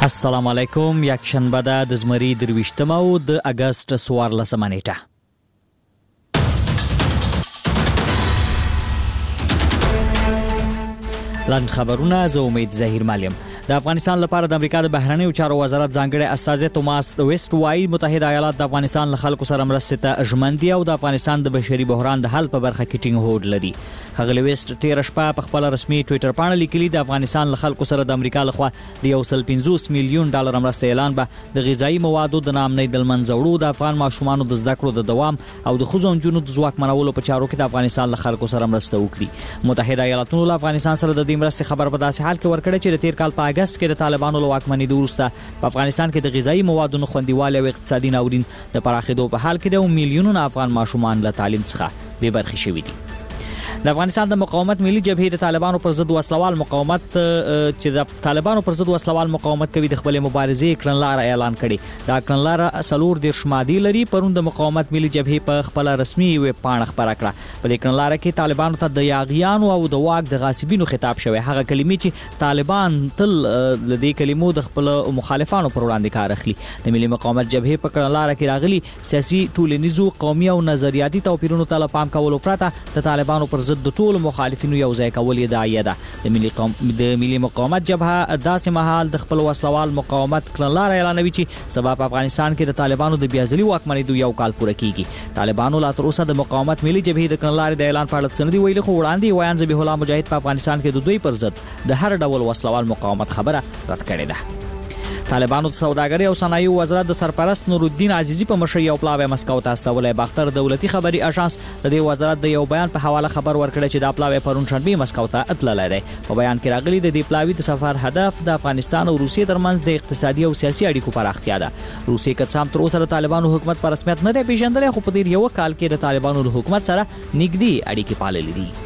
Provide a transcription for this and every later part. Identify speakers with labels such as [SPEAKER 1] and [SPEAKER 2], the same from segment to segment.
[SPEAKER 1] السلام علیکم. یک شنبه ده د زمری 23 او د اگست 14 نیټه. لاند خبرونه. زه امید ظهیر مالیم. د افغانستان لپاره د امریکا د بهرنیو چارو وزارت ځانګړی استازی توماس ویسټ وایي متحده ایالات د افغانستان له خلکو سره مرستې ته ژمن دي او د افغانستان د بشري بحران د حل په برخه کې ټینګ هوډ لري. ښاغلی ویسټ تېره شپه په خپل رسمي ټویټر باندې لیکلي د افغانستان له خلکو سره د امریکا لخوا د 150 میلیون ډالر مرستې اعلان به د غذایی موادو د ناامنۍ د له منځه وړو، د افغان ماشومانو د زده کړو د دوام او د ښځو او نجونو د ځواکمنولو په چارو کې د افغانستان له خلکو سره مرسته وکړي. متحده ایالاتونو له افغانستان سره د دې مرستې خبر په داسې حال کې ورکړی چې د تیر کال په اگست کې د طالبانو له واکمنۍ وروسته په افغانستان کې د غذایی موادو خوندیوالی او اقتصادي ناورین د پراخېدو په حال کې د میلیونونو افغان ماشومان له تعلیم څخه بې برخې شوي دي. د افغانستان د مقاومت ملي جبهې د طالبانو پر ضد وسلوال مقاومت چې د طالبانو پر ضد وسلوال مقاومت کوي د خپل مبارزې کړنلاره اعلان کړي. دا کړنلاره 14 مادې لري. پرون د مقاومت ملي جبهې په خپل رسمي ویب پاڼه خبره کړه. په دې کړنلاره کې طالبانو ته د یاغیانو او د واک د غاصبینو خطاب شوی. هغه کلمې چې طالبان تل له دې کلمو د خپل مخالفانو پر وړاندې کار اخلي. د ملي مقاومت جبهې په کړنلاره کې راغلي سیاسي ټولنیزو قومي او نظریاتي توپیرونو ته پام کولو پرته د طالبانو پر ضد د ټولو مخالفینو یو ځای کول یې داعیه ده. د ملي مقاومت جبهه داسې مهال د خپل وسلوال مقاومت کړنلاره اعلانوي چې سبا په افغانستان کې د طالبانو د بیازلي واکمنۍ یو کال پوره کیږي. طالبانو لا تر اوسه د مقاومت ملي جبهې د کړنلارې د اعلان په اړه څه نه دي ویلي، خو وړاندې ویان ذبیح الله مجاهد په افغانستان کې د دوی پر ضد د هر ډول وسلوال مقاومت خبره رد کړې ده. طالبانو د سوداګرۍ او صنایعو وزارت د سرپرست نور الدین عزیزی په مشرۍ یو پلاوی مسکو ته استولی. باختر دولتي خبري اژانس د دې وزارت د یو بیان په حواله خبر ورکړی چې دا پلاوی پرون شنبه مسکو ته تللی دی. په بیان کې راغلي د دې پلاوی د سفر هدف د افغانستان او روسیې ترمنځ د اقتصادي او سیاسي اړیکو پراختیا ده. روسیې که څه هم تر اوسه د طالبانو حکومت په رسمیت نه دی پیژندلی، خو په تیر یو کال کې د طالبانو له حکومت سره نږدې اړیکې پاللې دي.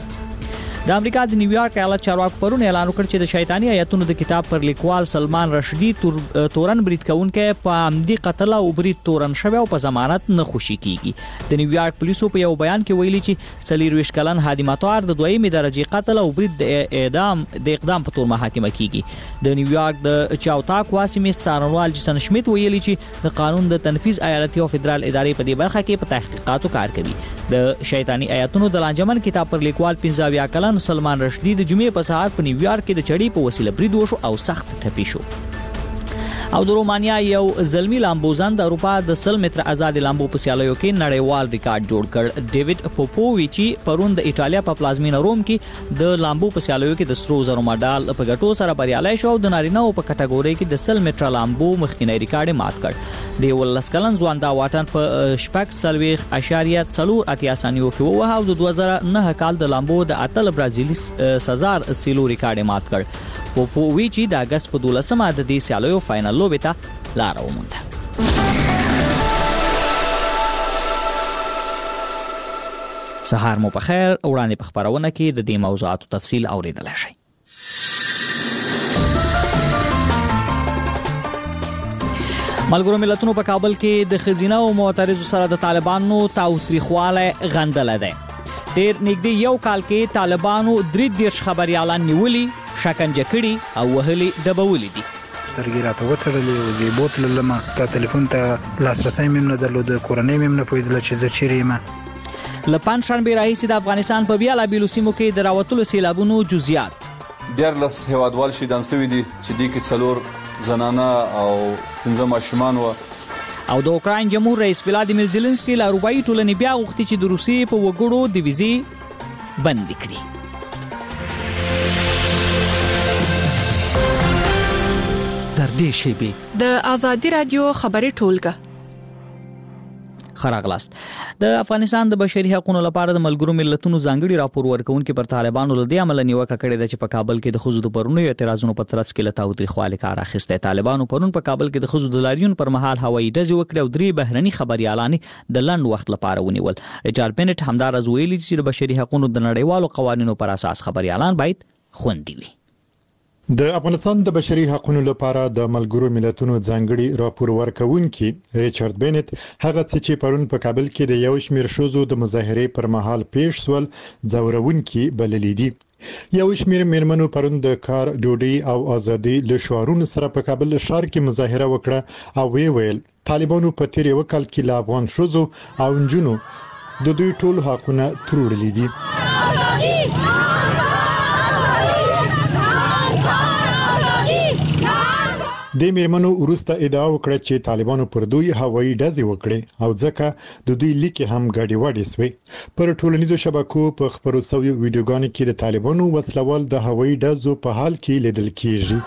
[SPEAKER 1] د امریکا د نیویارک ایالت چارواکو پرون اعلان وکړ چې د شیطانی آیتونو د کتاب پر لیکوال سلمان رشدي تورن برید کوونکی په عمدي قتل او برید تورن شوی او په ضمانت نه خوشي کیږي. د نیویارک پولیسو په یو بیان کې ویلي چې 24 کلن هادي مطار د دویمې درجې قتل او برید د اقدام په تور محاکمه کیږي. د نیویارک د چاوتاک واسمې څارنوال جیسن شمیت ویلي چې د قانون د تنفيذ ایالتي او فدرال ادارې په دې برخه کې په تحقیقاتو کار کوي. د شیطانی آیتونو د لانجمن کتاب پر لیکوال 15 کلن سلمان رشدي د جمعې په سهار په نیویارک کې د چړې په وسیله برید وشو او سخت ټپي شو. او د رومانیا یو زلمی لامبوزن د اروپا د 100 متر آزاد لامبو په سیالیو کې نړیوال ریکارډ جوړ کړ. ډیوډ پوپوویچی پرون د ایټالیا په پلازمینه روم کې د لامبو په سیالیو کې د سرو زرو مډال په ګټو سره بریالی شو او د نارینه په کټګوري کې د 100 متر لامبو مخکینی ریکارډ مات کړ. د 18 کلن ځوان دا واټن په 4.4 ثانیو کې ووهه او د 2009 کال د لامبو د اتل برازیلی سزار سیلو ریکارډ مات کړ. پوپوویچی د اگست په 12مه د دې سیالیو فائنل لوبې ته لار ومونده. سهار مو په خیر. وړاندې په خبرونه کې د دې موضوعاتو تفصیل اوریدلی شئ. ملګرو ملتونو په کابل کې د ښځینه او معترضو سره د طالبانو تاوتریخوالی غندلی دی. ډېر نږدې یو کال کې طالبانو 33 خبریالان نیولي، شکنجه کړي او وهلي ډبولي دي.
[SPEAKER 2] سترګې راته وتړلې او زه بوتلم. تا تلیفون ته لاسرسی مې نه درلود، کورنۍ مې نه پوهېدله چې زه چیرې یم.
[SPEAKER 1] له پنجشنبې راهیسې د افغانستان په بېلابېلو سیمو کې د راوتلو سیلابونو جزئیات.
[SPEAKER 3] 14 هیوادوال شهیدان شوي دي چې دې کې 4 زنانه او 15 ماشومان وو.
[SPEAKER 1] او د اوکراین جمهور رئیس ولادیمیر زيلنسکي له اروپایي ټولنې بیا غوښتي چې د روسیې په وګړو د ویزې بند کړي. تر دې شیبې
[SPEAKER 4] د آزادي رادیو خبري ټولګه
[SPEAKER 1] خراغلاست. د افغانستان د بشري حقوقو لپاره د ملګرو ملتونو ځانګړي راپور ورکونکو پر طالبانو له دې عمل نیوکه کړې ده چې په کابل کې د ښځو د پرونو اعتراضونو په ترڅ کې له تاوتریخوالي کار اخیسته. طالبانو پرون په کابل کې د ښځو د لاریون پر مهال هوایي ډزې وکړې او 3 بهرني خبريالان د لنډ وخت لپاره ونیول. ریچارډ بنټ همدارز ویلي چې د بشري حقوقو د نړیوالو قوانینو پر اساس خبريالان باید خوندي وي.
[SPEAKER 5] د افغانستان د بشري حقوقو لپاره د ملګرو ملتونو ځانګړي راپور ورکونکي ریچارډ بنټ هغه چې پرون په کابل کې د یو شمېر ښځو د مظاهرې پر مهال پیښ سول ځورونکي بللي دي. یو شمېر میرمنو پرون د کار ډوډۍ او ازادي له شعارونو سره په کابل ښار کې مظاهره وکړه او ویل طالبانو په تیر یو کال کې له افغان ښځو او نجونو د دوی ټول حقونه تروړلي دي. د میرمنو وروسته ادعا وکړه چې طالبانو پر دوی هوایي ډزې وکړې او ځکه د دوی لیک هم ګډې وډې سوې. پر ټولنیزو شبکو په خبرو شویو ویډیوګانو کې د طالبانو وسلوال د هوایي ډزو په حال کې لیدل کیږي.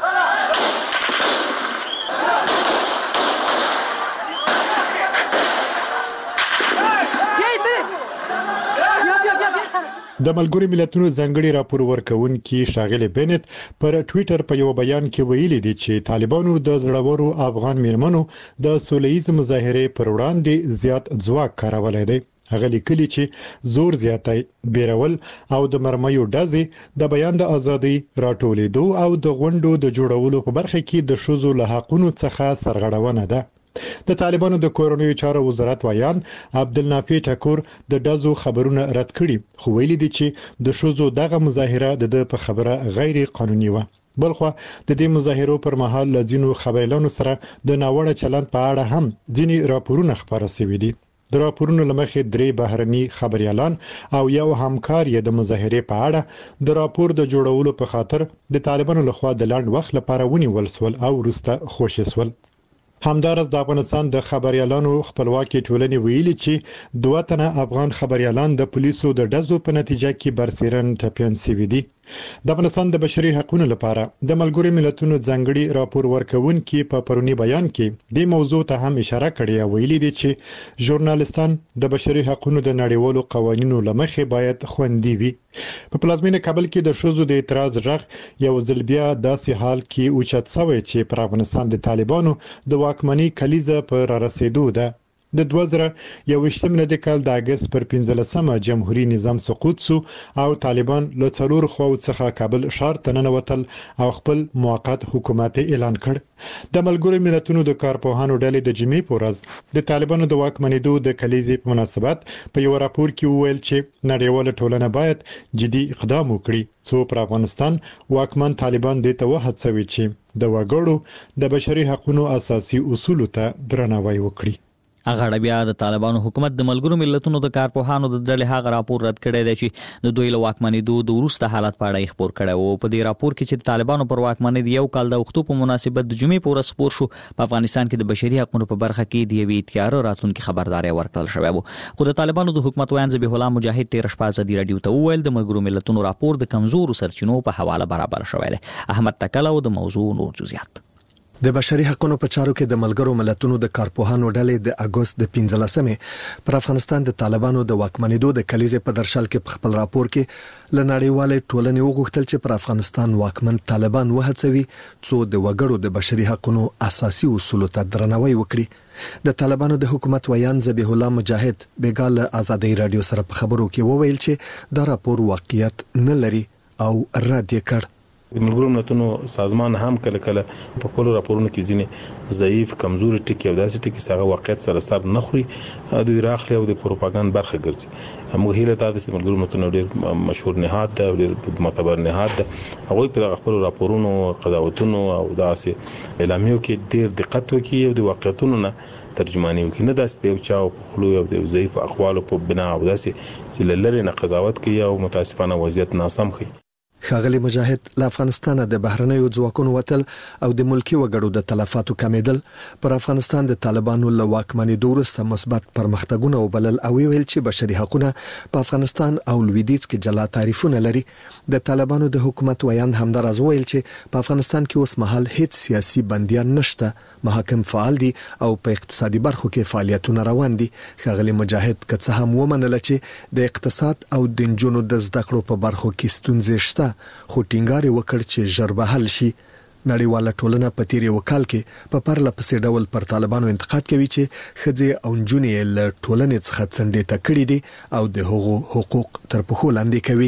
[SPEAKER 5] د ملګرو ملتونو ځانګړي راپور ورکوونکي ښاغلي بنت پر ټوئیټر په یو بیان کې ویلي دي چې طالبانو د زړورو افغان میرمنو د سولهییز مظاهرې پر وړاندې زیات ځواک کارولی دی. هغه لیکلي چې زور زیاتی، بیرول او د مرمیو ډزې د بیان د ازادۍ، راټولېدو او د غونډو د جوړولو په برخه کې د ښځو له حقونو څخه سرغړونه ده. د طالبانو د کورنیو چارو وزارت وایان عبدالنافع ټکور د ډزو خبرونه رد کړي، خو ویلي دي چې د ښځو دغه مظاهره د په خبره غیر قانوني و. بلخو د دې مظاهرو پر مهال لزینو خبريالانو سره د ناوړه چلند په اړه هم ځینی راپورونه خبره شوي دي. د راپورونو لمخې 3 بهرني خبريالان او یو همکار یې د مظاهرې په اړه د راپور د جوړولو په خاطر د طالبانو لخوا د لاند وخت لپاره ونیول شول او وروسته خوشي شول. همدارس د افغانستان د خبريالانو خپلواکي ټولنې ویلي چې 2 تنه افغان خبريالان د پولیسو د ډزو په نتیجه کې برسیرن ټپيان شوي دي. د افغانستان د بشري حقوقو لپاره د ملګرو ملتونو ځانګړي راپور ورکوونکي په پرونی بیان کې د موضوع ته هم اشاره کړې او ویلي دي چې ژورنالستان د بشري حقوقو د نړیوالو قوانینو لمخې باید خوندي وي. په پلازمینه کابل کې د ښځو د اعتراض غږ یو ځل بیا داسې حال کې اوچت شوی چې پر افغانستان د طالبانو د واکمنۍ کلیزه په را رسیدو ده. د 2021 ملي کال د اگست پر 15مه جمهوریت نظام سقوط سو او طالبان له څلور خو څخه کابل ښار ته ننوتل او خپل موقت حکومت اعلان کړ. د ملګرو ملتونو د کارپوهانو ډلې د جمعې په ورځ د طالبانو د واکمنېدو د کلیزې په مناسبت په یو راپور کې وویل چې نړیواله ټولنه باید جدي اقدام وکړي څو پر افغانستان واکمن طالبان د ته وهڅوي چې د وګړو د بشري حقوقو اساسي اصولو ته درناوی وکړي.
[SPEAKER 1] هغه بیا د طالبانو حکومت د ملګرو ملتونو د کارپوهانو د ډلې هغه راپور رد کړی دی چې د دوی له واکمنېدو د وروسته حالت په اړه خبر کړی و. په دې راپور کې چې طالبانو پر واکمنۍ د یو کال د وختو په مناسبت د جمعې په ورځ خبر شو، په افغانستان کې د بشري حقوقو په برخه کې د یوې تیار راتلونکي خبرداري ورکړل شوې و. خو د طالبانو د حکومت ویان ذبیح الله مجاهد 13 شپه د رادیو ته وویل د ملګرو ملتونو راپور د کمزورو سرچینو په حواله برابر شوی دی. احمد تکل او د موضوع نور جزئیات.
[SPEAKER 6] د بشري حقوقو په چارو کې د ملګرو ملتونو د کارپوهانو ډلې د اگست د 15مې پر افغانستان د طالبانو د واکمنېدو د کلیزې په درشل کې په خپل راپور کې ل نړیوالې ټولنې وغوښتل چې پر افغانستان واکمن طالبان وهڅوي څو د وګړو د بشري حقوقو اساسي اصولو ته درناوی وکړي. د طالبانو د حکومت ویان ذبیح الله مجاهد بیګال ازادي رادیو سره په خبرو کې وویل چې دا راپور واقعیت نه لري او رد یې کړ.
[SPEAKER 7] ملګرو ملتونو سازمان هم کله کله په خپل راپورونو کې ځینې ضعیف کمزوري ټکي او داسې ټکي څنګه واقعیت سره سر نه خوري د راخلي او د پروپاګاندا برخه ګرځي. موږ هیله تا د ملګرو ملتونو ډېر مشهور نهاد ده او ډېر معتبر نهاد ده، هغه په خپل راپورونو قضاوتونو او داسې اعلامیو کې ډېر دقت وکړي او د واقعیتونو نه ترجمانی وکړي، نه داسې یو چا په خلو او د ضعیف اقوالو په بنا او داسې چې لری نه قضاوت کوي او متاسفانه وضعیت ناسم کوي.
[SPEAKER 6] ښاغلي مجاهد له افغانستان د بهرنیو ځواکونو وتل او د ملکی وګړو د تلفاتو کمیدل پر افغانستان د طالبانو له واکمنېدو وروسته مثبت پرمختګونه وبلل او ویل چې بشري حقوقونه په افغانستان او لویدیځ کې جلا تعریفونه لري. د طالبانو د حکومت ویان همدارز ویل چې په افغانستان کې اوس مهال هیڅ سیاسي بندیان نشته، محاکم فعال دي او په اقتصادي برخو کې فعالیتونه روان دي. ښاغلي مجاهد که څه هم ومنل چې د اقتصاد او د نجونو د زده کړو په برخو کې ستونزې شته، خو ټینګار وکړ چې ژر به حل شي. نړیواله ټولنه په تیر یو کال کې په پرله پسې ډول پر طالبانو انتقاد کوي چې ښځې او نجونې له ټولنې څخه څنډې ته کړي دي او د هغو حقوق تر پښو لاندې کوي.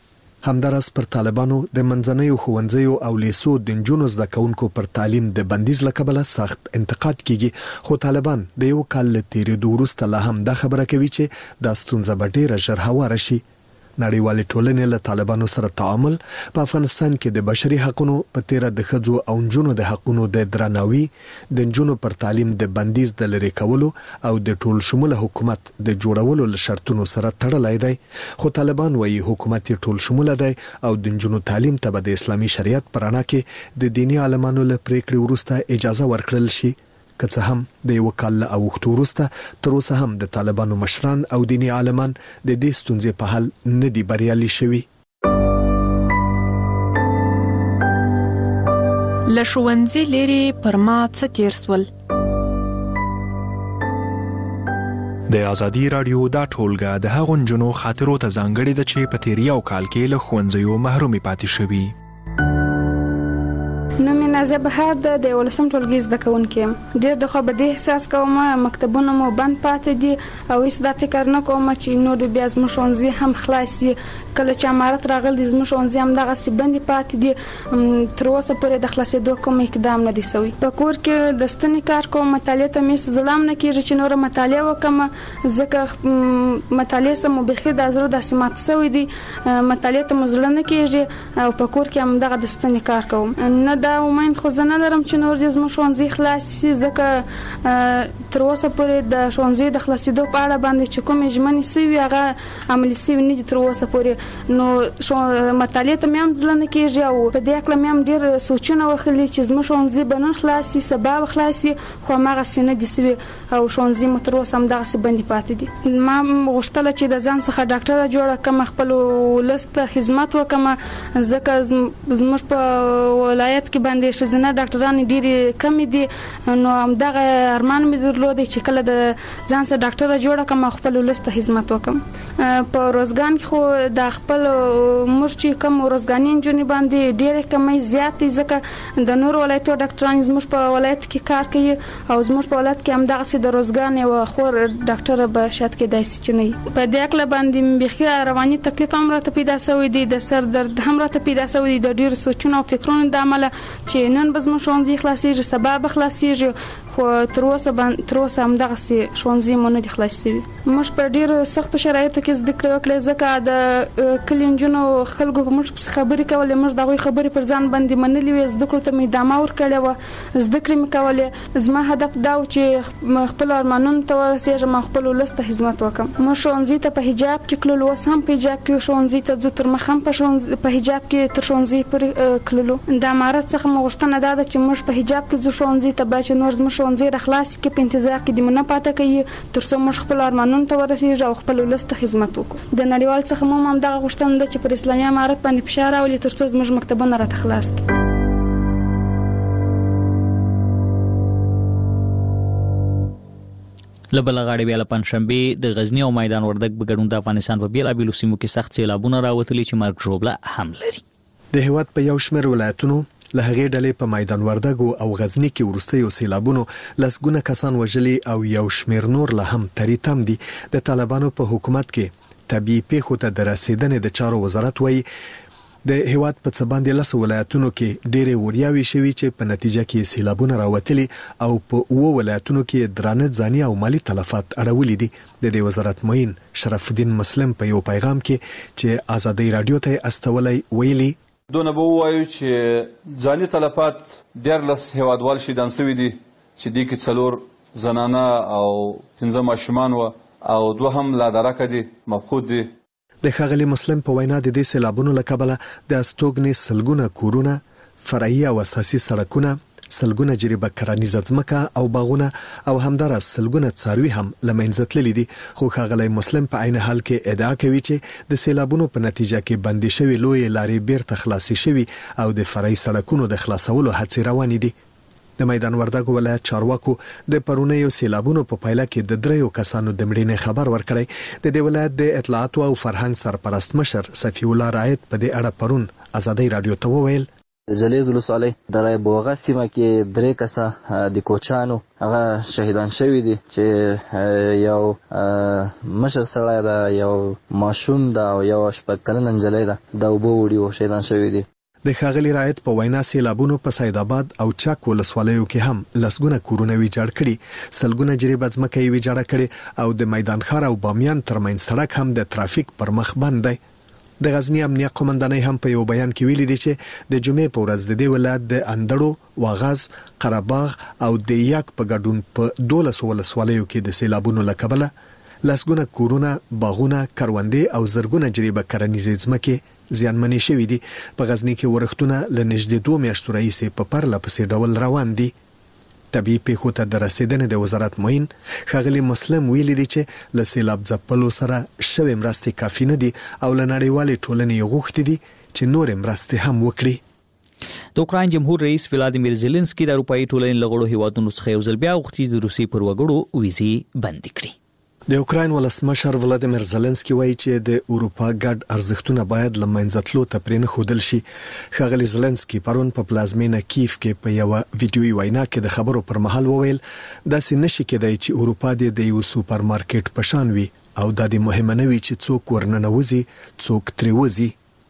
[SPEAKER 6] همدارس پر طالبانو د منځنیو ښوونځیو او لیسو د نجونو زده کوونکو پر تعلیم د بندیز له کبله سخت انتقاد کیږي، خو طالبان د یو کال له تیرېدو وروسته لا هم دا خبره کوي چې دا ستونزه به ډېره ژر هواره شي. نړیوال ټولنې له طالبانو سره تعامل په افغانستان کې د بشري حقوقو په تیر د ښځو او نجونو د حقوقو د درناوي د نجونو پر تعلیم د بندیز د لری کولو او د ټول شموله حکومت د جوړولو له شرطونو سره تړلای دی خو طالبان وایي حکومت ټول شموله دی او د نجونو تعلیم ته د اسلامي شریعت پرانا کې د دینی عالمانو له پریکړې وروسته اجازه ورکړل شي که څه هم د یو کال او وختو وروسته تر اوسه هم د طالبانو مشران او دینی عالمان د دې ستونزې په حل نه دي بریالي شوي.
[SPEAKER 4] له ښوونځي لرې پر ما څه تېر سول.
[SPEAKER 8] د ازادي رادیو دا ټولګه د هغو نجونو خاطرو ته ځانګړې ده چې په تیر یو کال کې له ښوونځیو محرومې پاتې شوي.
[SPEAKER 9] نو مې نازیه بهار د 11 ټولګي زده کوونکې یم. ډېر د خوا به دې احساس کوم مکتبونه مو بند پاتې دي او هیڅ دا فکر نه کوم چې نور بیا زموږ ښوونځي هم خلاص شي. کله چې امارت راغلی دی زموږ ښوونځي همدغسې بندې پاتې دي. تر اوسه پورې د خلاصېدو کوم اقدام نه دی سوی. په کور کې د ستنې کار کوم، مطالعې ته مې زړه هم نه کېږي چې نوره مطالعه وکړم، ځکه مطالعې سره مو بیخي د زړه داسې مات سوی دی، مطالعې ته مو زړه نه کېږي او په کور کې همدغه د ستنې کار کوم. نه دا امید خو زه نه لرم چې نور دې زموږ ښوونځي خلاص شي، ځکه تر اوسه پورې د ښوونځي د خلاصېدو په اړه باندې چې کومې ژمنې سوي هغه عملي سوي نه دي تر اوسه پورې. نو مطالعې ته مې هم زړه نه کېږي او په دې هکله مې هم ډېر سوچونه وکړي چې زموږ ښوونځي به نن خلاص شي، سبا به خلاص شي، خو هماغسې نه دي سوي او ښوونځي مو تر اوسه همدغسې بندې پاتې دي. ما غوښتله چې د ځان څخه ډاکټره جوړه کړم، خپل ولس ته خدمت وکړم، ځکه زموږ په ولایت کې باندې ښځینه ډاکټران ډېرې کمې دي. نو همدغه ارمان مې درلودی چې کله د ځان سره ډاکټره جوړه کړم او خپل ولس ته خدمت وکړم. په روزګان کې خو د خپل موږ چې کوم روزګاني نجونې باندې ډېرې کمۍ زیات دي، ځکه د نورو ولایتو ډاکټران زموږ په ولایت کې کار کوي او زموږ په ولایت کې همدغسې د روزګان یوه خور ډاکټره به شاید کېدای شي چې نه وي. په دې هکله باندې بیخي رواني تکلیف هم راته پیدا سوی دی، د سر درد هم راته پیدا سوی دی، د ډېرو سوچونو او فکرونو د امله چې نن به زموږ ښوونځي خلاصېږي، سبا به خلاصېږي، خو تر اوسه همدغسې ښوونځي مو نه دي خلاص شوي. موږ په ډېرو سختو شرایطو کې زده کړې وکړې، ځکه د کلي نجونو خلکو په موږ پسې خبرې کولې، موږ د هغوی خبرې پر ځان باندې منلې وې، زده کړو ته مې ادامه ورکړې وه، زده کړې مې کولې. زما هدف دا و چې خپلو ارمانونو ته ورسېږم او خپل ولس ته خدمت وکړم. موږ ښوونځي ته په حجاب کې کللو، اوس هم په حجاب کې ښوونځي ته ځو، تر مخه هم په حجاب کې تر ښوونځي پورې کللو. د امارت څخه مو غوښتنه دا ده چې موږ په حجاب کې ځو ښوونځي ته، باید چې نور زموږ ښوونځي راخلاص کړي، په انتظار کې دې مو نه پاته کوي تر څو موږ خپلو ارمانونو ته ورسېږو او خپل ولس ته خدمت وکړو. د نړیوال څخه مو همدغه غوښتنه ده چې پر اسلامي امارت باندې فشار راولي تر څو زموږ مکتبونه راته خلاص کړي.
[SPEAKER 1] لبل غاړي بیا له پنځشنبه د غزنی او میدان وردګ په ګډون د افغانستان په بیلابیلو سیمو کې سخت سیلابونه راوتلي چې مرګ ژوبله هم لري.
[SPEAKER 6] د هیواد په یو شمېر ولایتونو له هغې ډلې په میدان وردګ او غزنی کې وروستیو سیلابونو لسګونه کسان وژلي او یو شمېر نور له هم تریتم دي. د طالبانو په حکومت کې طبيعي پیښو ته د رسیدنې د چارو وزارت وایي د هیواد په څه باندې 10 ولایتونو کې ډېرې وریاوي شوي چې په نتیجه کې سیلابونه راوتلي او په 9 ولایتونو کې درانه ځاني او مالی تلفات اړولي دي. د دې وزارت معین شرف الدین مسلم په یو پیغام کې چې ازادي رادیو ته استولای ویلي
[SPEAKER 3] دونه به وایو چې ځاني تلفات 14 هیوادوال شهیدان شوي دي چې دې کې 4 زنانه او 15 ماشومان و او 2 هم لا درکه دي مفقود دي.
[SPEAKER 6] د ښاغلي مسلم په وینا د دې سیلابونو له کبله د استوګنې سلګونه کورونه، فرعي او اساسي سړکونه، سلګونه جریبه کرنیزه ځمکه او باغونه او همدارس سلګونه څاروي هم له منځه تللي دي. خو ښاغلی مسلم په عین حال کې ادعا کوي چې د سیلابونو په نتیجه کې بندي شوي لوی لارې بیرته خلاصي شوي او د فرعي سړکونو د خلاصولو هڅې روانې دي. د میدان وردګ ولایت چارواکو د پرونیو سیلابونو په پایله کې د 3 کسانو د مړینې خبر ورکړی. د دې ولایت د اطلاعات او فرهنګ سرپرست مشر صفی الله رایت په دې اړه پرون ازادي رادیو ته وویل
[SPEAKER 10] جلیز ولسوالۍ د رای بوغه سیمه کې 3 کسه د کوچانو هغه شهیدان شوي دي چې یو مشر سړی ده، یو ماشوم ده او یو 8 کلنه نجلۍ ده، د اوبو وړي شهیدان شوي دي.
[SPEAKER 6] د ښاغلي رایت په وینا سیلابونو په سید آباد او چاک ولسوالیو کې هم لسګونه کورونه ویجاړ کړي، سلګونه جریبه ځمکه یې ویجاړه کړي او د میدان ښار او بامیان ترمنځ سړک هم د ترافیک پر مخ بند دی. د غزنی امنیه قومندانۍ هم په یو بیان کې ویلي دي چې د جمعې په ورځ د دې ولایت د اندړو، واغاز، قرهباغ او د یک په ګډون په 12 ولسوالیو کې د سیلابونو له کبله لسګونه کورونه، باغونه، کروندې او زرګونه جریبه کرنیزې ځمکې زیانمنې شوې دي. په غزنی کې ورښتونه له نږدې 2 میاشتو راهیسې په پرله پسې ډول روان دي. طبي پیښو ته د رسیدنې د وزارت معین ښاغلي مسلم ویلي دي چې له سیلاب ځپلو سره شوې مرستې کافي نه دي او له نړیوالې ټولنې غوښتي دي چې نور مرستې هم وکړي.
[SPEAKER 1] د اوکراین جمهور رئیس ولادیمیر زيلنسکي د اروپאי ټولنې لغړو هیوادونو څخه یو ځل بیا غوښتي د روسي پر وګړو ویزې بند کړي.
[SPEAKER 6] د اوکراین ولسمشر ولادیمیر زيلنسکي وایي چې د اروپا ګډ ارزښتونه باید له منځه تلو ته پرې نه ښودل شي. ښاغلي زيلنسکي پرون په پلازمینه کیف کې په یو ویډیويي وینا کې د خبرو پر مهال وویل داسې نشي کېدای چې اروپا د یو سوپر مارکیټ په شان وي او د دې مهمه نه وي چې څوک ورننوځي څوک ترې وځي.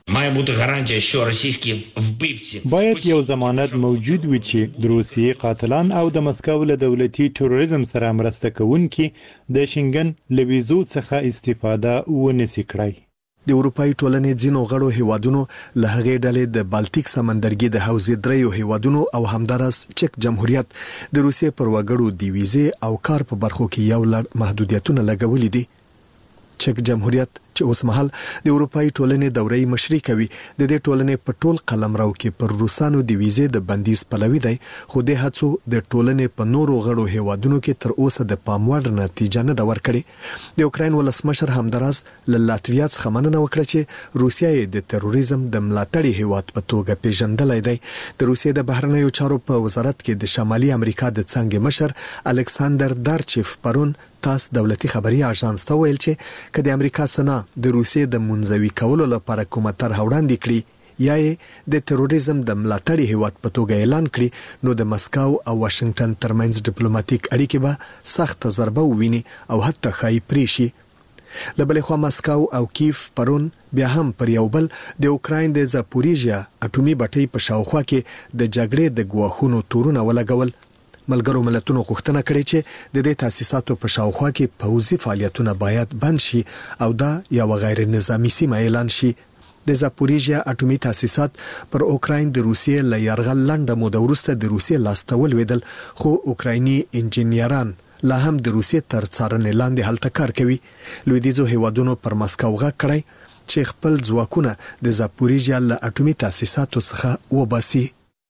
[SPEAKER 5] باید یو ضمانت موجود وي چې د روسیې قاتلان او د مسکو له دولتي تروریزم سره مرسته کوونکي د شنګن له ویزو څخه استفاده ونشي کړای.
[SPEAKER 6] د اروپאי ټولنې ځینو غړو هیوادونو له هغې ډلې د بالټیک سمندرګي د حوزې دریو هیوادونو او همدارس چک جمهوریت د روسیې پر وګړو د ویزې او کار په برخو کې یو لړ محدودیتونه لګولي دي. چک جمهوریت چې اوس مهال د اروپאי ټولنې دورې مشري کوي د دې ټولنې په ټول قلمرو کې پر روسانو د ویزې د بندیز پلوي دی، خو د هڅو د ټولنې په نورو غړو هیوادونو کې تر اوسه د پام وړ نتیجه نه ده ورکړې. د اوکراین ولسمشر همدراز له لاتویا څخه مننه وکړه چې روسیه یې د تروریزم د ملاتړي هیواد په توګه پیژندلای دی. د روسیې د بهرنیو چارو په وزارت کې د شمالي امریکا د څنګه مشر الکساندر دارچیف پرون تاس دولتي خبري اژانس ته ویل چې کله د امریکا سنا د روسیې د منځوي کولو لپاره کومه طرح وړاندې کړي یا یې د تروریزم د ملاتړي هیواد په توګه اعلان کړي نو د مسکو او واشنگټن ترمنځ ډیپلوماټیک اړیکې به سخت ضربه وویني او حتی خای پریشي. لبلې خو مسکو او کیف پرون بیا هم پر یو بل د اوکراین د زاپوریژیا اټومي بټۍ په شاوخوا کې د جګړې د ګواښونو تورونه ولګول. ملګرو ملتونو غوښتنه کړې چې د دې تاسیساتو په شاوخوا کې پوځي فعالیتونه باید بند شي او دا یو غیر نظامی سیمه اعلان شي. د زاپوریژیا اټومي تاسیسات پر اوکراین د روسیې له یرغل لنډه موده وروسته د روسیې لاسته ولوېدل، خو اوکرایني انجینیران لا هم د روسیې تر څارنې لاندې هلته کار کوي. لویدیځو هیوادونو پر مسکو غږ کړی چې خپل ځواکونه د زاپوریژیا له اټومي تاسیساتو څخه وباسي.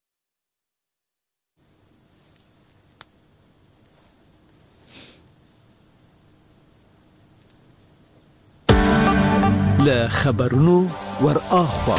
[SPEAKER 11] له خبرونو ور اخوا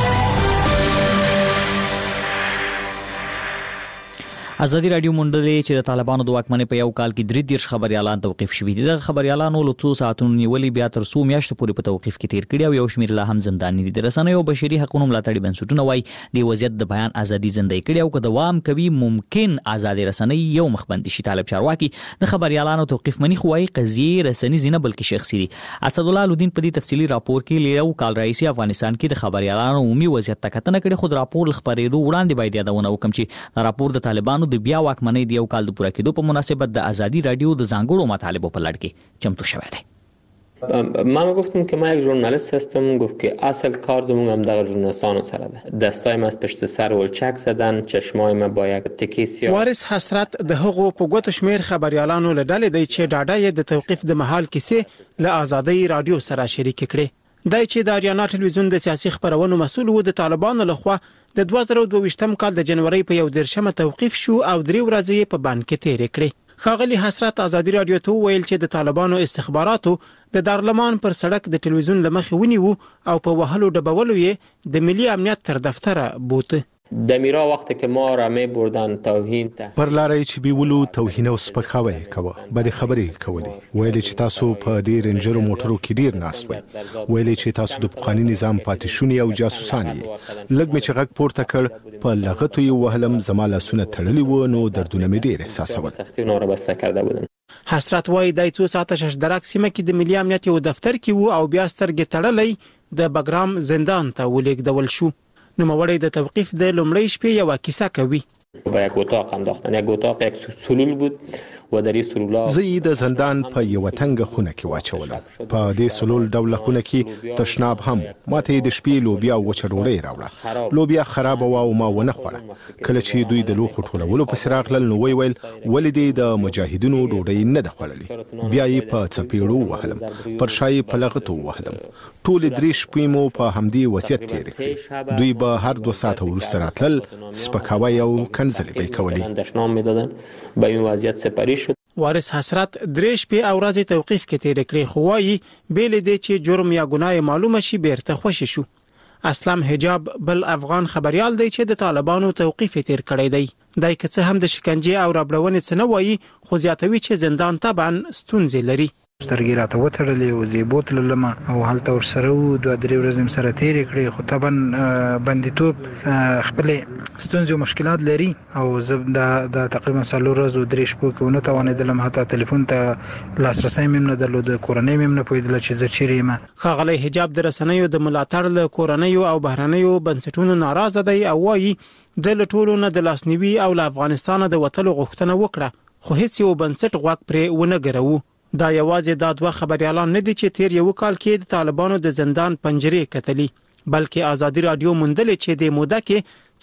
[SPEAKER 1] ازادي رادیو مونډلې چې د طالبانو د واکمنۍ په یو کال کې 33 خبريالان توقيف شوي دي. د خبريالانو له 2 ساعتونو نیولې بیا تر 100 میاشتو پورې په توقيف کې تیر کړي او یو شمېر لا هم زنداني دي. د رسنیو بشري حقوقو ملاتړي بنسټونه وایي د وضعیت د بیان ازادي زندۍ کړي او که دوام کوي ممکن ازادي رسنۍ یو مخبندي شي. طالب چارواکي د خبريالانو توقيف منی خوای قضیه رسنۍ نه بلکې شخصي دي. اسد الله الدین په دې تفصیلی راپور کې لیو کال رئیس افغانستان کې د خبريالانو عمومي وضعیت تکتنه کړي. خود راپور خبرېدو وړاندې باید یادونه وکم چې دا راپور د طالبانو د بیا واکمنۍ د یو کال د پوره کېدو په مناسبت د ازادي رادیو د ځانګړو مطالبو په لړ کې چمتو شوی دی.
[SPEAKER 12] من گفتم که من یک ژورنالیست هستم، گفت که اصل کار دومون هم در ژورنالیستانو سره ده. دستایم از پشت سر ولچک زدن، چشمای ما با یک تکی سیاه.
[SPEAKER 13] وارث حسرت د هغو په ګوتو شمیر خبريالانو له ډلې دی چې ډاډه یې د توقيف د محل کیسې له ازادي رادیو سره شریک کړي. دای چې د اریانا ټلویزیون د سیاسي خبرونو مسؤل و د طالبانو لخوا د 2022 کال د جنوري په 1 توقيف شو او 3 ورځې په بند کې تیر کړي. خاغلی حسرت ازادي رادیو ته ویل چې د طالبانو استخباراتو د دارلمان پر سړک د ټلویزیون لمخې ونیو او په وهلو ډبولو یې د ملي امنیت تر دفتره بوته.
[SPEAKER 12] دمیرا وقتی که ما را می بردن توهین ته
[SPEAKER 14] پر لارې چې بیولو توهین او سپکاوی کوه بد خبرې کولې، ویلې چې تاسو په دې رنجرو موټرو کې ډیر ناست وئ، ویلې چې تاسو د پخوانی نظام پاتې او جاسوسان یې. لږ مې چې غږ پورته کړ په لغتو یې وهلم، زما لاسونه تړلي و نو دردونه مې ډیر احساسول.
[SPEAKER 12] سختی ناربسته کرده بودم.
[SPEAKER 13] حسرت وای د 2 ساعته ششدرک سیمه کې د ملي امنیت یو دفتر کې وو او بیا سترګې تړلې د بګرام زندان ته ولېږدول شو. نوموړی د توقيف د لومړۍ شپې یو کیسه کوي.
[SPEAKER 12] با یک اتاق انداختن، یک اتاق یک سلول بود، ودري سرولا
[SPEAKER 14] زه د زندان په یو تنګ خونه کې واچولم. په دې سلول ډول خونه کې تشناب هم ماته د شپې لوبیا او وچړوړې راوړه. لوبیا خراب و او ما ونه خوړه. کله چې دوی د لوخو ټولولو په سراغ لل نو ویل ولې د مجاهدینو ډوډۍ نه د خوړلې. بیا یې په چپیړو وهلم، پر شای په لغتو وهلم. ټول درې شپې مو په همدې وصیت تیر کړې. دوی به هر 2 ساعته وروسته راتلل، سپکاوی او کنځلې به کولې.
[SPEAKER 12] اندشنام میدادن به این وضعیت سپری شد.
[SPEAKER 13] وارث حسرت 3 شپې او ورځې توقیف کې تیر کړې، خو وايي بیل دې چې جرم یا ګناه معلومه شي بیرته خوشی شو. اسلام حجاب بل افغان خبريال دی چې د طالبانو توقیف تیر کړی دی. دای که څه هم د شکنجې او رابړونې څه نه وایي، خو زیاتوي چې زندان طبعا ستونزې لري.
[SPEAKER 2] سترګې راته وتړلې او زه بوتلم او هلته ورسره و 2-3 ورځې سره تیر کړې، خو طبعا بندیتوب خپل ستونزې او مشکلات لري او زه د تقریبا 4 ورځې او 3 شپو کې ونه توانېدلم حتی ټلیفون ته لاسرسي مې نه درلود، کورنۍ مې نه پوهېدله چې زه چیرې یم.
[SPEAKER 13] ښاغلی حجاب د رسنیو د ملاتړ له کورنیو او بهرنیو بنسټونو ناراضه دی او وایي د ټولو نه د لاسنیوي او له افغانستانه د وتلو غوښتنه وکړه، خو هیڅ یو بنسټ غوږ پرې ونه ګرو. دا یوازې دا 2 خبريالان نه دي چې تیر یو کال کې د طالبانو د زندان پنجرې کتلي، بلکې آزادي رادیو موندلې چې د موده کې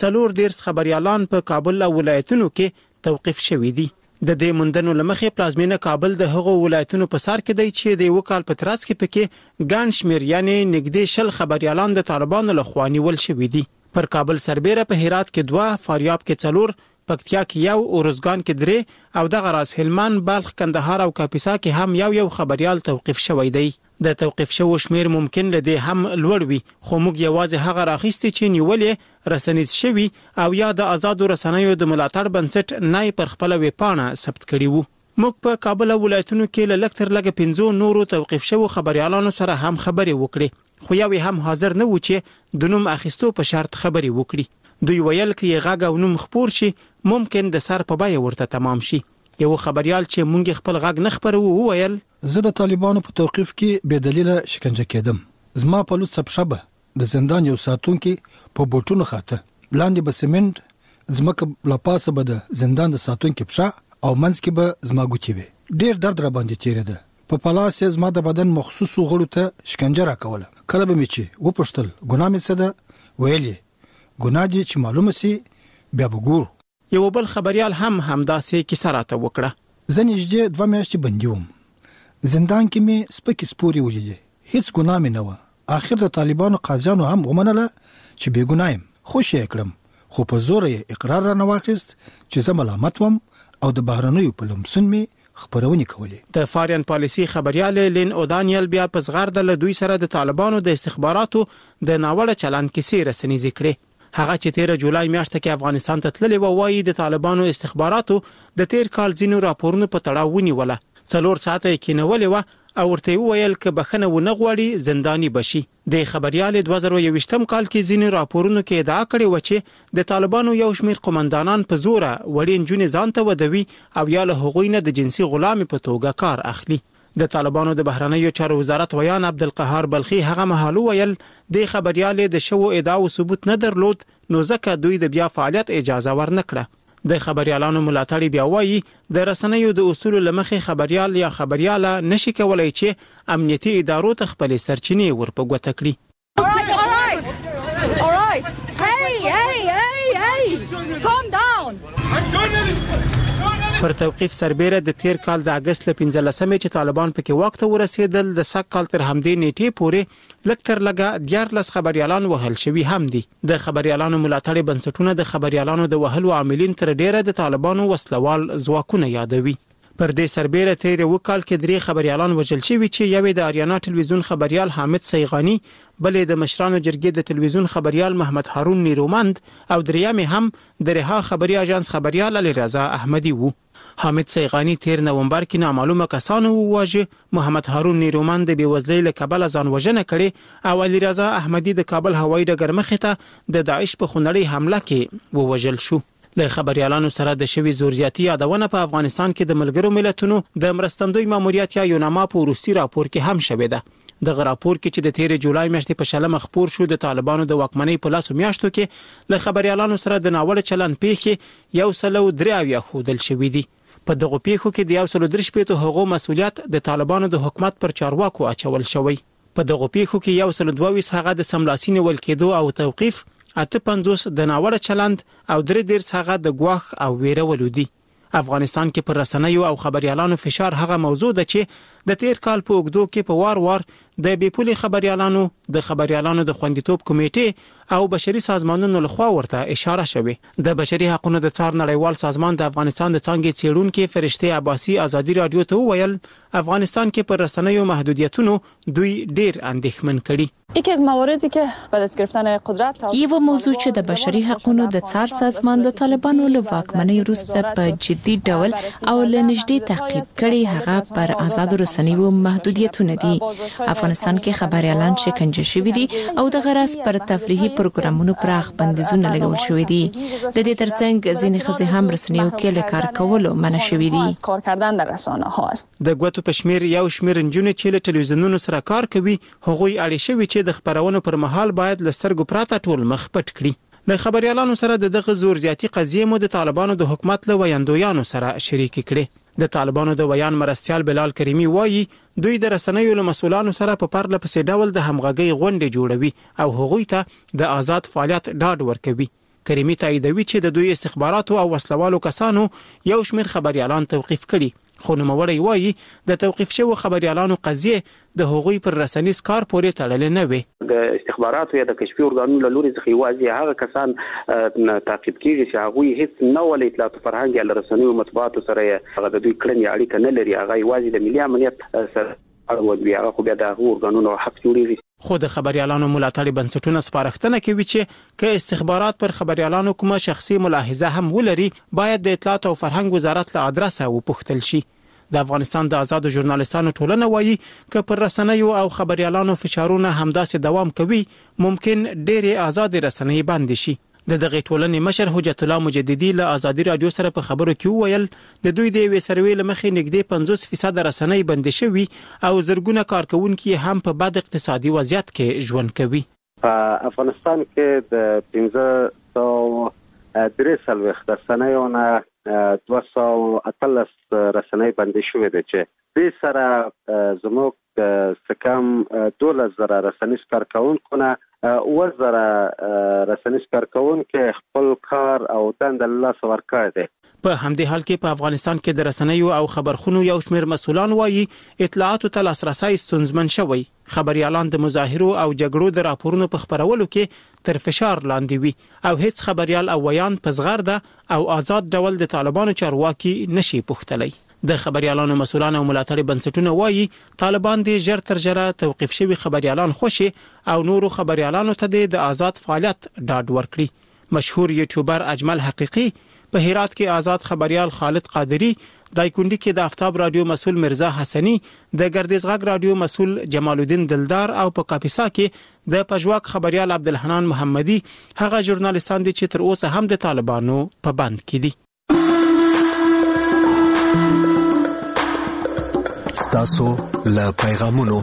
[SPEAKER 13] 4 خبريالان په کابل او ولایتونو کې توقیف شوي دي. د دې موندنو لمخې پلازمینه کابل د هغو ولایتونو په سر کې دی چې د یو کال په ترڅ کې پکې ګڼ شمېر یعنی نږدې 10 خبريالان د طالبانو لخوا نیول شوي دي. پر کابل سربېره په هرات کې 2، فاریاب کې 4، پکتیا کې 1، اورزګان کې 3 او دغه راز هلمند، بلخ، کندهار او کاپیسا کې هم یو خبريال توقیف شوی دی. د توقیف شوو شمیر ممکن لدی هم لوړ وي، خو موږ یوازې هغه راخیستي چې نیولې رسنیز شوی او یا د آزادو رسنیو د ملاتړ بنسټ نه پر خپل ویبپاڼه ثبت کړی وو. موږ په کابل ولایتونو کې لکتر لګ 15 نورو توقیف شوو خبريالانو سره هم خبرې وکړې، خو یو هم حاضر نه و چې د نوم اخیستو په شرط خبرې وکړي. دوی ویل کې غاګ او نوم خپور شي ممکن د سر په بای ورته تمام شي. یو خبريال چې مونږ خپل غاګ نه خبرو وویل
[SPEAKER 15] زه د طالبانو په توقیف کې بې دلیله شکنجه کېدم. زما په لوڅ سبشبه د زندان یو ساتونکي په بوټونو خاطه لاندې به سیمنټ زمکه لپاسه به د زندان د ساتونکي پښه او منځ کې به زما ګوتې وي. ډیر درد را باندې تیرېده. په پلاس زما د بدن مخصوصو غړو ته شکنجه را کوله. کله به مې چې وپوښتل ګناه مې څه ده، ویل ګناه دې چې معلومه سي بیا وګورو.
[SPEAKER 13] یو بل خبريال هم همداسې کیسه راته وکړه.
[SPEAKER 15] زه نږدې 2 میاشتې بندي وم. زندان کې مې سپکې سپورې ولیدې، هیڅ ګناه مې نه وه. آخر د طالبانو قاضیانو هم ومنله چې بې ګناه یم. خوش یې کړم، خو په زور یې اقرار را نه واخیست چې زه ملامت وم او د بهرنیو په لمسون مې خبرونه کولې.
[SPEAKER 13] د فارین پالیسي خبريال لین اودانیل بیا په زغرد له دوی سره د طالبانو د استخباراتو د ناوړه چلند کیسې رسنیزې کړې. هغه چې 13 جولای میاشته کې افغانستان ته تللی و، وایي د طالبانو استخباراتو د تیر کال ځینو راپورونو په تړاو ونیوله. 4 ساعته کې کېنولې و او ورته ویل ک بخنه ونه غواړي زنداني بشي. د خبريال 2021م کال کې ځینې راپورونو کې ادعا کړې و چې د طالبانو یو شمېر قومندانان په زوره وړین جونې ځان ته ودوي او یا له هغوی نه د جنسي غلامي په توګه کار اخلي. د طالبانو د بهرنیو چارو وزارت ویان عبدالقهار بلخي هغه مهال ویل د خبريال د شوو ادعا او ثبوت نه درلود، نو ځکه دوی د بیا فعالیت اجازه ورنکړه. د خبريالانو ملاتړي بیا وایي د رسنیو د اصول لمخې خبريال یا خبرياله نشي کولای چې امنیتي ادارو ته خپل سرچینې ورپګوته کړي. پر توقیف سربېره د تیر کال د اگست ل 15مې چې طالبان پکې واک ته ورسېدل، د سږ کال تر همدې نیټې پورې لکتر لګه 14 خبريالان وهل شوي هم دي. د خبريالانو ملاتړي بنسټونه د خبريالانو د وهلو عاملین تر ډیره د طالبانو وسلوال ځواکونه یادوي. پر دې سربېره تیر یو کال کې 3 خبريالان وژل شوي چې یوې د آریانا ټلویزیون خبريال حامد سیغانی، بلې د مشرانو جرګې د ټلویزیون خبريال محمد هارون نیرومند او دریمه هم د رها خبري اژانس خبريال علي رضا احمدي وو. حامد سیغانی 13 نومبر کې نامعلومه کسانو وواژه، محمد هارون نیرومند د بېوزلۍ له کبله ځان وژنه کړې او علي رضا احمدي د کابل هوایي ډګر مخې ته د داعش په خونړۍ حمله کې ووژل شو. له خبريالانو سره د شوي زورزیاتي یادونه په افغانستان کې د ملګرو ملتونو د مرستندوی ماموریت یا یوناما په وروستي راپور کې هم شوې ده. دغه راپور کې چې د 13 جولای میاشتې په شلمه خپور شو، د طالبانو د واکمنۍ په لاسو میاشتو کې له خبريالانو سره د ناوړه چلند پیښې 103 ښودل شوې دي. په دغه پیښو کې د 133 هغو مسؤلیت د طالبانو د حکومت پر چارواکو اچول شوی. په دغه پیښو کې 122 هغه د سملاسي نیول کېدو او توقیف، 58 د ناوړه چلند او 33 هغه د ګواښ او ویرولو دي. افغانستان کې پر رسنیو او خبريالانو فشار هغه موضوع ده چې د تیر کال په اوږدو کې په وار د بیپولي خبريالانو د خبريالانو د خوندیتوب کمیټې او بشري سازمانونو لخوا ورته اشاره شوې. د بشري حقوقو د څار نړیوال سازمان د افغانستان د څانګې څېړونکو فرشته عباسي ازادي رادیو ته وویل افغانستان کې پر رسنیو محدودیتونو دوی ډیر اندېښمن کړي.
[SPEAKER 16] یکی از مواردی که بعد از گرفتن قدرت
[SPEAKER 4] یو موضوع چې د بشري حقوقو د څار سازمان د طالبانو له واکمنۍ وروسته په جدي ډول او له نږدې تعقیب کړي هغه پر آزادو رسنیو محدودیتونه دي. افغانستان کې خبريالان شکنجه شوي دي او د غرض پر تفریحي پروګرامونو پراخ بندیزونه لګول شوي دي. د دې ترڅنګ ځینې ښځې هم رسنیو کې له کار کولو منع شوي دي.
[SPEAKER 16] کار کردن در رسانه ها است.
[SPEAKER 13] د ګوتو پشمیر یو شمیر نجونې چې له ټلویزیونونو سره کار کوي هغوی اړ شوي چې د خبرونو پر مهال باید له سترګو پراته ټول مخ پټ کړي. له خبريالانو سره دغه زور زیاتی قضیه مو د طالبانو د حکومت له ویاندویانو سره شریک کړي. د طالبانو د ویان مرستيال بلال کریمی وایي دوی د رسنیو له مسولانو سره په پرله پسې ډول د همغږي غونډې جوړوي او هغوی ته د آزاد فعالیت ډاډ ورکوي. کریمی تاییدوي چې د دوی استخباراتو او وسلوالو کسانو یو شمیر خبريالان توقیف کړي. خو نوموړی وایي د توقیف شوو خبريالانو قضیه د هغوی پر رسنیز کار پورې تړلې نه وي.
[SPEAKER 17] د استخباراتو یا د کشفي ارګانونو له لوري څخه یوازې هغه کسان تعقیب کیږي چې هغوی هیڅ نه ولې اطلاعات فرهنګ یا رسنیو مطبوعاتو سره هغه د دوی کړنې اړیکه نه لري. هغه یوازې د ملي امنیت سره اړوند وي. هغه خو بیا د هغو ارګانونو حق جوړیږي.
[SPEAKER 13] خو د خبريالانو ملاتړ بنسټونه سپارښتنه کوي چې که استخبارات پر خبريالانو کومه شخصي ملاحظه هم ولري باید د اطلاعات او فرهنګ وزارت له ادرسه وپوښتل شي. د افغانستان د آزادو ژورنالستانو ټولنه وایي که پر رسنیو او خبريالانو فشارونه همداسې دوام کوي ممکن ډېرې آزاد رسنۍ بند شي. د دغه ټولنې مشر حجت الله مجددي له آزادي رادیو سره په خبرو کې وویل د دوی د یوې سروې له مخې نږدې 50% رسنۍ بند شوي او زرګونه کارکونکي هم په بد اقتصادي وضعیت کې ژوند کوي.
[SPEAKER 18] په افغانستان کې د 1543 رسنیونه 218 رسنۍ بندي شوې ده چې دې سره زموږ سکم 12000 رسنیز کارکونکو نه 1000 رسنیز کارکونکو خپل کار او دنده له لاسه ورکړی دی.
[SPEAKER 13] په همدې حال کې په افغانستان کې د رسنیو او خبرخونو یو شمېر مسؤلان وایي اطلاعاتو ته لاسرسی ستونزمن شوی. خبريالان د مظاهرو او جګړو د راپورونو په خبرولو کې تر فشار لاندې وي او هیڅ خبريال او ویان په زغرده او آزاد ډول د طالبانو چارواکي نشي پوښتلی. د خبريالانو مسؤلان او ملاتړ بنسټونه وایي طالبان د ژر تر ژره توقیف شوي خبريالان خوشي او نورو خبريالانو ته د آزاد فعالیت ډاډ ورکړي. مشهور یوټیوبر اجمل حقیقي په هرات کې آزاد خبريال خالد قادری، دایکندي کې د آفتاب رادیو مسؤل مرزا حسنی، د ګردیزغږ رادیو مسؤل جمال الدین دلدار او په کاپیسا کې د پژواک خبريال عبدالحنان محمدي هغه ژورنالستان دي چې تر اوسه هم د طالبانو په بند کې دي.
[SPEAKER 6] ستاسو له پیغامونو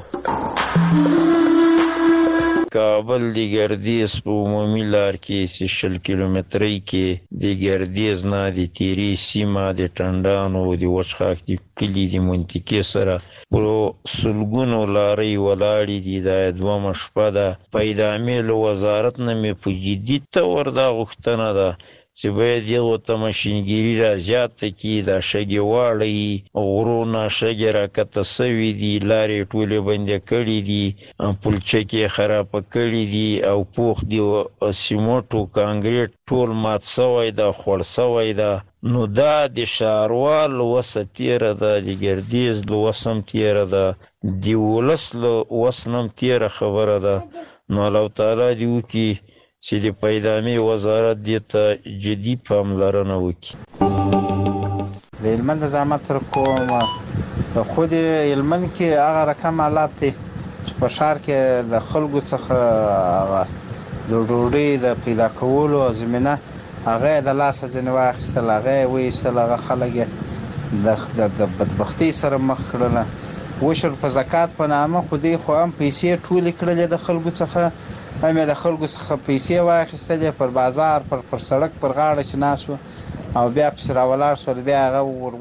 [SPEAKER 19] کابل دی ګردیز په عمومي لار کې 60 کیلومترۍ کې دی ګردیز نه د تیری سیمه د ټنډانو د وچخاک دی کلی د منطقې سره په سلګونو لارې ولاړې دي. د دوه شپه ده پیدامې له وزارت نه مې په جدي تور دا غوښتنه ده چې باید یو ته ماشینګیري را زیاته کړي. دا شګې واړی غرونه شګې راکته سوي دي، لارې ټولې بندې کړي دي، پلچکې خرابه کړي دي او پوخ دي سیمټو کانکریټ ټول مات سوی ده، خوړ سوی ده. نو دا د ښاروال وسه تیره ده، د ګردیز له وسه هم تیره ده، د ولس له وسه هم تیره خبره ده. نو الله تعالی دې وکړي چې د پیدامې وزارت دې ته جدي پاملرنه وکړي.
[SPEAKER 20] د هلمند د زعامت تر کومه خو د هلمند کې هغه رقم حالات دي چې په ښار کې د خلکو څخه د ډوډۍ د پیدا کولو زمینه هغه د لاسه ځینې واخیستل، هغه یې وایستل، هغه خلک یې د بدبختۍ سره مخ کړله. وشر په زکات په نامه خو دوی خو هم پیسې ټولې کړلې د خلکو څخه، هم د خلکو څخه پیسې واخیستلې، پر بازار پر سړک پر غاړه چې ناست وو او بیا پسې راولاړ شول، بیا هغه